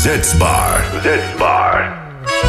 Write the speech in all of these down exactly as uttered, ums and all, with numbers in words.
Zets Bar. Zets Bar.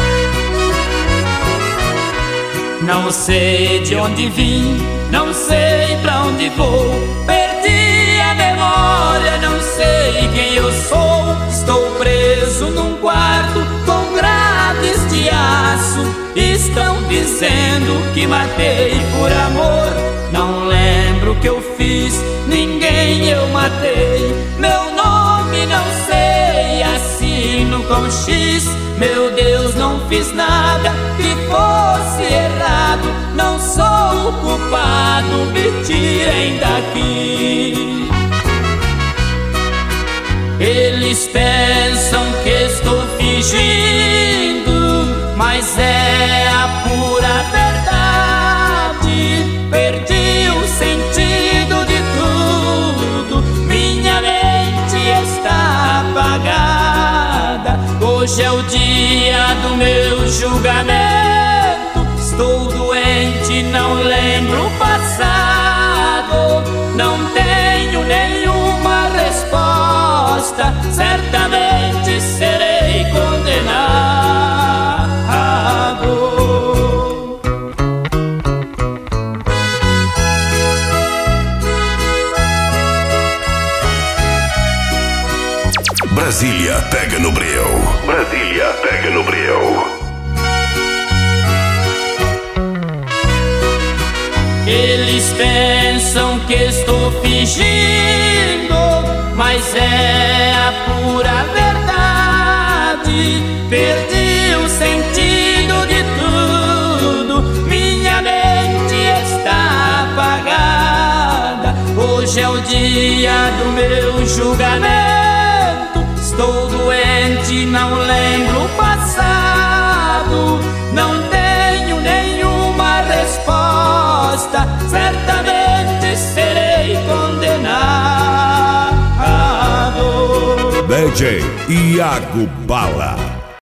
Não sei de onde vim, não sei pra onde vou. Perdi a memória, não sei quem eu sou. Estou preso num quarto com grades de aço. Estão dizendo que matei por amor. Não lembro o que eu fiz, ninguém eu matei. Meu nome não sei, assino com X. Meu Deus, não fiz nada que fosse errado. Não sou o culpado, me tirem daqui. Eles pensam que estou fingindo, mas é a pura verdade. Perdi o sentido de tudo, minha mente está apagada. Hoje é o dia do meu julgamento. Estou doente, não lembro o passado. Não tenho nenhuma resposta. Certamente serei condenado. Brasília pega no breu. Brasília pega no breu. Eles pensam que estou fingindo, mas é a pura verdade. Perdi o sentido de tudo, minha mente está apagada. Hoje é o dia do meu julgamento. Estou doente, não lembro o passado. Não tenho nenhuma resposta. Certamente serei condenado. D J Iago Bala.